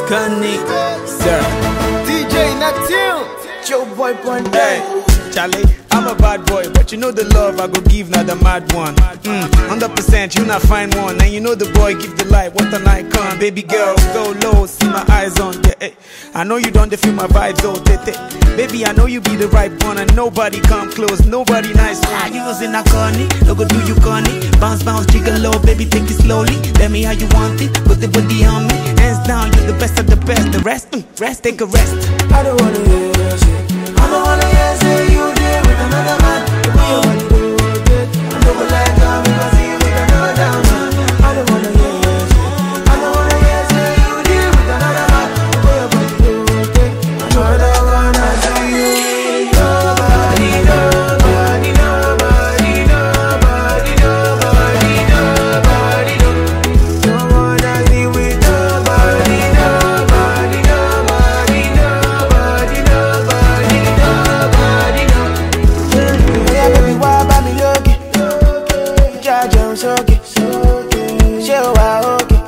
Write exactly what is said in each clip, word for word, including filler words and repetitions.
Connie, sir. D J Natil, Joe Boy Point. Hey, Charlie, I'm a bad boy, but you know the love I go give, not the mad one. Mm, one hundred percent, you not find one, and you know the boy give the light, what an icon. Baby girl, go low, see my eyes on, yeah, hey. I know you don't feel my vibes, oh, tete. Baby, I know you be the right one, and nobody come close, nobody nice one. Ah, you was in a corny, no go do you corny. Bounce, bounce, jiggle low, baby, take it slowly. Tell me how you want it, put the booty on me. Hands down, you're the best of the best. The rest, mm, rest, take a rest. I don't wanna hear you say, I don't wanna hear say you there with another man. The way you want to do it, I don't like how we can see you with another man. I don't wanna hear you say, I don't wanna hear say you there with another man. The way you want to do it, I don't wanna see you with nobody, nobody, nobody, nobody, nobody, nobody, no. Don't wanna see with nobody, nobody, nobody, nobody, nobody, nobody, no. Yeah, baby, why buy me looking? Judge, I'm so okay. Show I okay.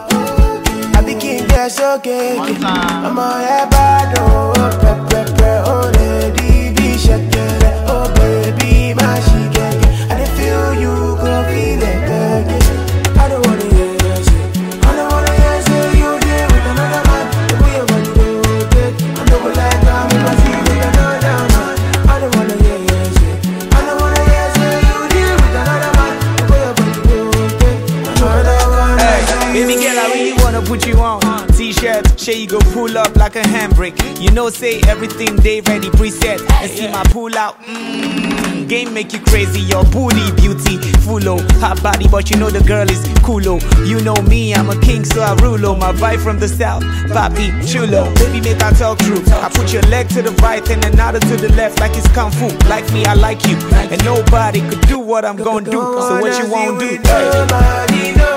I be king, yes, okay. I'm on your bad, oh, pep, pep, oh, lady, be shaking. Oh, baby, my she get it. I didn't feel you, go feel it, baby. I don't wanna hear you say, I don't wanna hear you say you there with another man. The way you want to do it, I don't like how we can see with another man. I don't wanna hear you say, I don't wanna hear you say you there with another man. The way you want to do it, I don't wanna Hey, see baby you. girl, I really wanna put you on. T-shirt, shey you go pull up like a handbrake. You know, say everything they ready preset. And see my pull out. Mm, game make you crazy. Your booty beauty, full oh, hot body, but you know the girl is cool oh. You know me, I'm a king, so I rule oh. My vibe from the south, papi chulo. Baby, make I talk true. I put your leg to the right and another to the left, like it's kung fu. Like me, I like you, and nobody could do what I'm gonna do. So what you won't do? Nobody,